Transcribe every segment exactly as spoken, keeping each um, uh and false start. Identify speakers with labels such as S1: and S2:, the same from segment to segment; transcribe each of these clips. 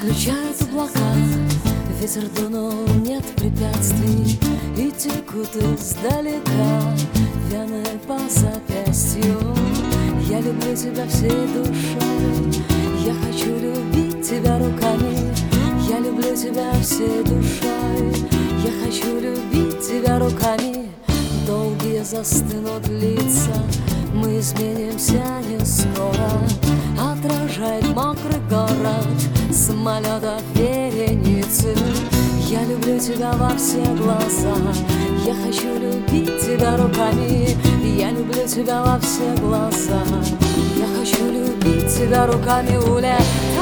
S1: Исключают облака, ветер дунул, нет препятствий, и текут издалека вены по запястью. Я люблю тебя всей душой, я хочу любить тебя руками. Я люблю тебя всей душой, я хочу любить тебя руками. Долгие застынут лица, мы изменимся не скоро. Отражает мокрый город самолетов вереницы. Я люблю тебя во все глаза, я хочу любить тебя руками. Я люблю тебя во все глаза, я хочу любить тебя руками. Улетай,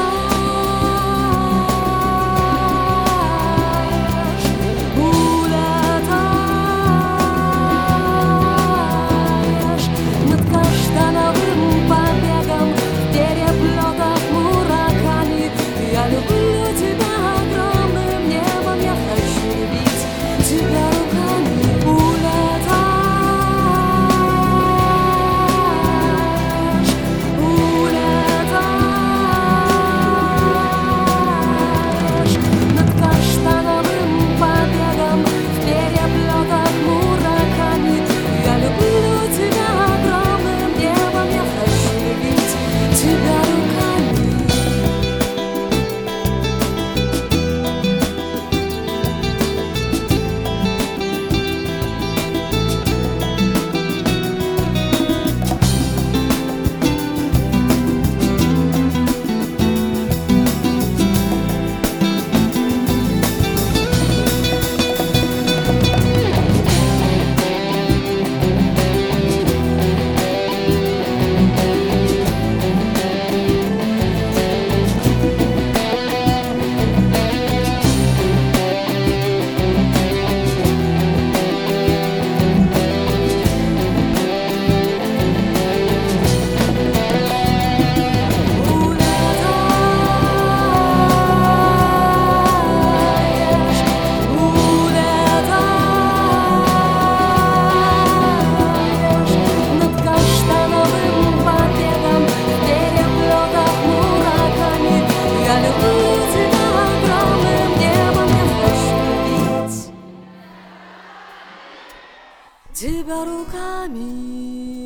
S1: тебя руками.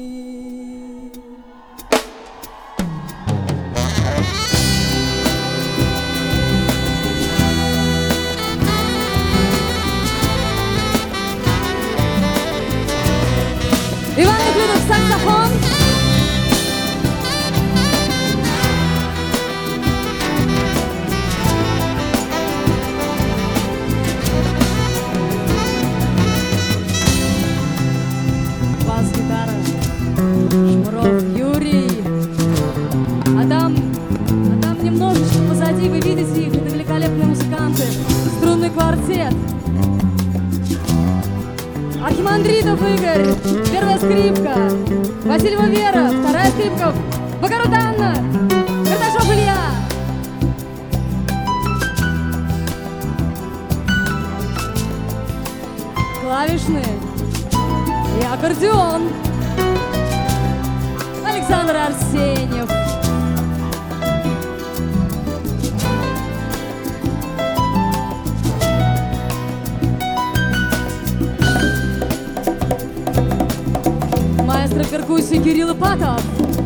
S2: Иван Неклюдов, саксофон. Бас-гитара Шнуров Юрий. А там, а там немножечко позади вы видите их, это великолепные музыканты. Струнный квартет. Архимандритов Игорь, первая скрипка. Васильева Вера, вторая скрипка. Богород Анна, Карташов Илья. Клавишные и аккордеон Александр Арсеньев. Маэстро перкуссии Кирилл Ипатов.